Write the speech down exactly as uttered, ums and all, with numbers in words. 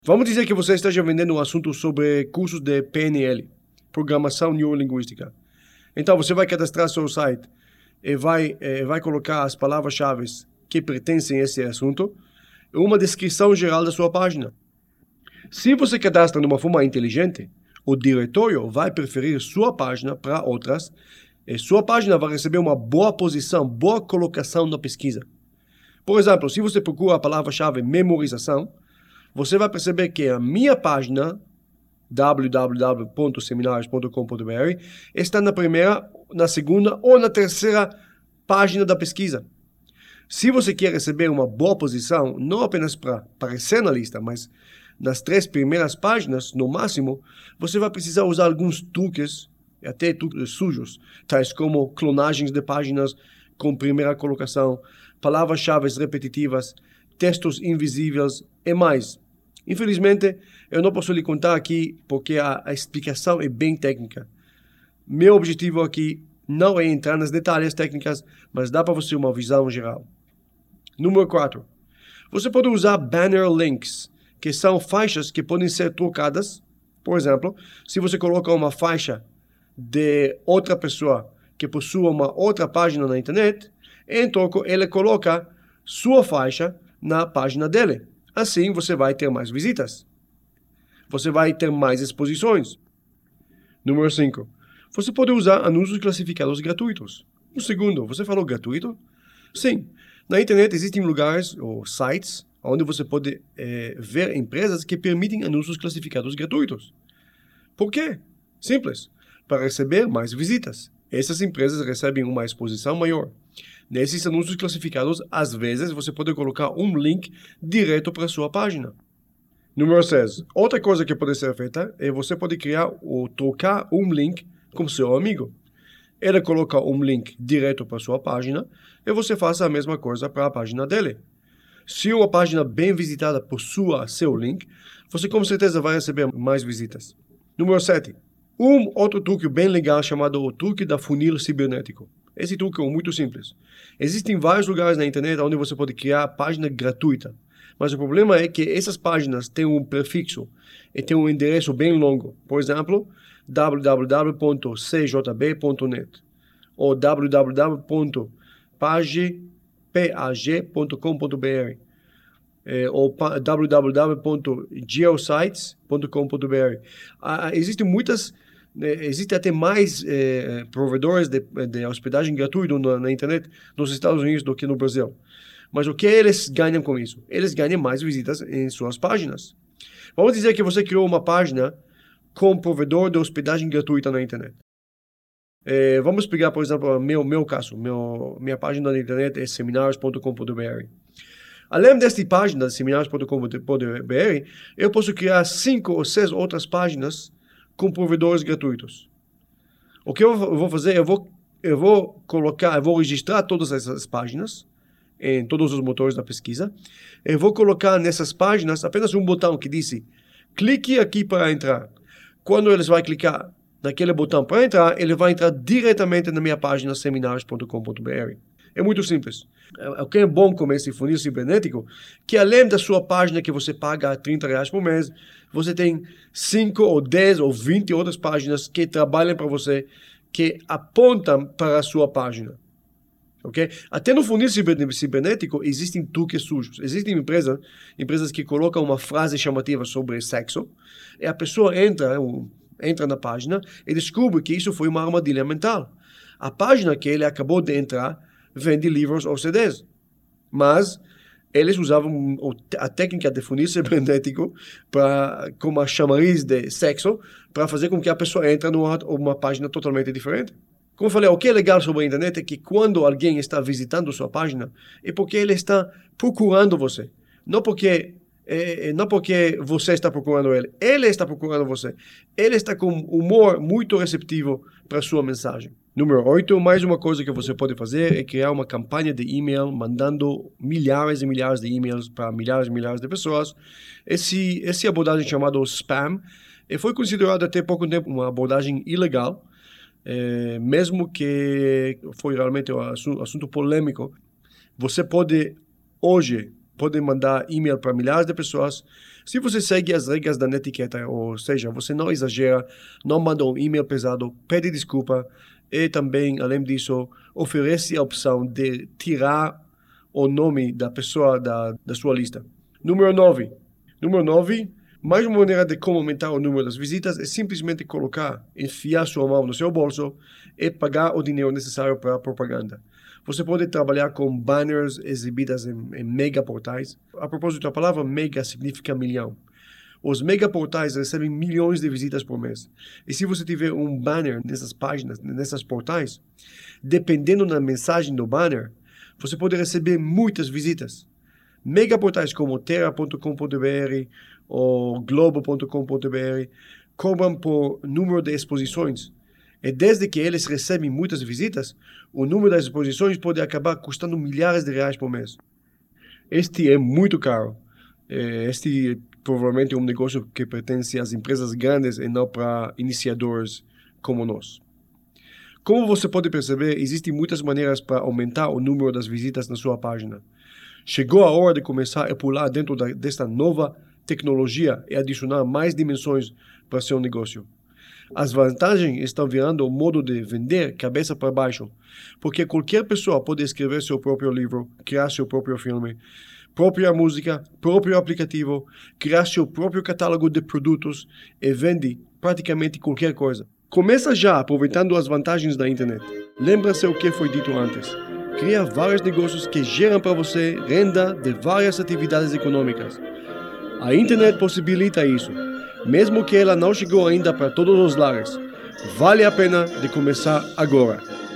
Vamos dizer que você esteja vendendo um assunto sobre cursos de P N L, Programação Neurolinguística. Então, você vai cadastrar seu site e vai, eh, vai colocar as palavras-chave que pertencem a esse assunto e uma descrição geral da sua página. Se você cadastra de uma forma inteligente, o diretório vai preferir sua página para outras e sua página vai receber uma boa posição, boa colocação na pesquisa. Por exemplo, se você procura a palavra-chave memorização, você vai perceber que a minha página, w w w ponto seminarios ponto com ponto b r, está na primeira, na segunda ou na terceira página da pesquisa. Se você quer receber uma boa posição, não apenas para aparecer na lista, mas nas três primeiras páginas, no máximo, você vai precisar usar alguns truques, até truques sujos, tais como clonagens de páginas com primeira colocação, palavras-chave repetitivas, textos invisíveis e mais. Infelizmente, eu não posso lhe contar aqui porque a, a explicação é bem técnica. Meu objetivo aqui não é entrar nas detalhes técnicas, mas dá para você uma visão geral. Número quatro. Você pode usar banner links, que são faixas que podem ser trocadas. Por exemplo, se você coloca uma faixa de outra pessoa que possua uma outra página na internet, em troco ele coloca sua faixa na página dele. Assim você vai ter mais visitas. Você vai ter mais exposições. Número cinco. Você pode usar anúncios classificados gratuitos. Um segundo, você falou gratuito? Sim. Na internet existem lugares ou sites onde você pode é, ver empresas que permitem anúncios classificados gratuitos. Por quê? Simples. Para receber mais visitas. Essas empresas recebem uma exposição maior. Nesses anúncios classificados, às vezes, você pode colocar um link direto para a sua página. Número seis. Outra coisa que pode ser feita é você pode criar ou trocar um link com seu amigo. Ele coloca um link direto para a sua página e você faça a mesma coisa para a página dele. Se uma página bem visitada possua seu link, você com certeza vai receber mais visitas. Número sete. Um outro truque bem legal chamado o truque da funil cibernético. Esse truque é muito simples. Existem vários lugares na internet onde você pode criar página gratuita. Mas o problema é que essas páginas têm um prefixo e têm um endereço bem longo. Por exemplo, w w w ponto c j b ponto net ou w w w ponto page ponto com ponto b r eh, ou w w w ponto geosites ponto com ponto b r. Ah, existem muitas... Existem até mais eh, provedores de, de hospedagem gratuita na, na internet nos Estados Unidos do que no Brasil. Mas o que eles ganham com isso? Eles ganham mais visitas em suas páginas. Vamos dizer que você criou uma página com provedor de hospedagem gratuita na internet. Eh, vamos pegar, por exemplo, meu, meu caso. Meu, minha página na internet é seminarios ponto com ponto b r. Além desta página, seminarios ponto com ponto b r, eu posso criar cinco ou seis outras páginas com provedores gratuitos. O que eu vou fazer? Eu vou, eu vou colocar, eu vou registrar todas essas páginas em todos os motores da pesquisa. Eu vou colocar nessas páginas apenas um botão que diz: clique aqui para entrar. Quando eles vão clicar naquele botão para entrar, ele vai entrar diretamente na minha página seminarios ponto com ponto b r. É muito simples. O que é bom com esse funil cibernético, que além da sua página que você paga trinta reais por mês, você tem cinco ou dez ou vinte outras páginas que trabalham para você, que apontam para a sua página. Okay? Até no funil cibernético existem truques sujos. Existem empresas, empresas que colocam uma frase chamativa sobre sexo, e a pessoa entra, entra na página e descobre que isso foi uma armadilha mental. A página que ele acabou de entrar vende livros ou C Ds. Mas eles usavam a técnica de funil cibernético para, como a chamariz de sexo, para fazer com que a pessoa entre numa uma página totalmente diferente. Como eu falei, o que é legal sobre a internet é que quando alguém está visitando sua página, é porque ele está procurando você. Não porque, é, não porque você está procurando ele. Ele está procurando você. Ele está com humor muito receptivo para sua mensagem. Número oito, mais uma coisa que você pode fazer é criar uma campanha de e-mail mandando milhares e milhares de e-mails para milhares e milhares de pessoas. Esse, essa abordagem chamada spam foi considerada até pouco tempo uma abordagem ilegal, é, mesmo que foi realmente um assunto, assunto polêmico. Você pode hoje pode mandar e-mail para milhares de pessoas. Se você segue as regras da netiqueta, ou seja, você não exagera, não manda um e-mail pesado, pede desculpa e também, além disso, oferece a opção de tirar o nome da pessoa da, da sua lista. Número nove. Número nove. Mais uma maneira de como aumentar o número das visitas é simplesmente colocar, enfiar sua mão no seu bolso e pagar o dinheiro necessário para a propaganda. Você pode trabalhar com banners exibidas em, em megaportais. A propósito, a palavra mega significa milhão. Os megaportais recebem milhões de visitas por mês. E se você tiver um banner nessas páginas, nessas portais, dependendo da mensagem do banner, você pode receber muitas visitas. Megaportais como terra ponto com ponto br ou globo ponto com ponto br cobram por número de exposições. E desde que eles recebem muitas visitas, o número das exposições pode acabar custando milhares de reais por mês. Este é muito caro. Este provavelmente é um negócio que pertence às empresas grandes e não para iniciadores como nós. Como você pode perceber, existem muitas maneiras para aumentar o número das visitas na sua página. Chegou a hora de começar a pular dentro da, desta nova tecnologia e adicionar mais dimensões para seu negócio. As vantagens estão virando o modo de vender cabeça para baixo, porque qualquer pessoa pode escrever seu próprio livro, criar seu próprio filme, própria música, próprio aplicativo, criar seu próprio catálogo de produtos e vende praticamente qualquer coisa. Começa já aproveitando as vantagens da internet. Lembra-se o que foi dito antes. Cria vários negócios que geram para você renda de várias atividades econômicas. A internet possibilita isso, mesmo que ela não chegou ainda para todos os lares. Vale a pena de começar agora.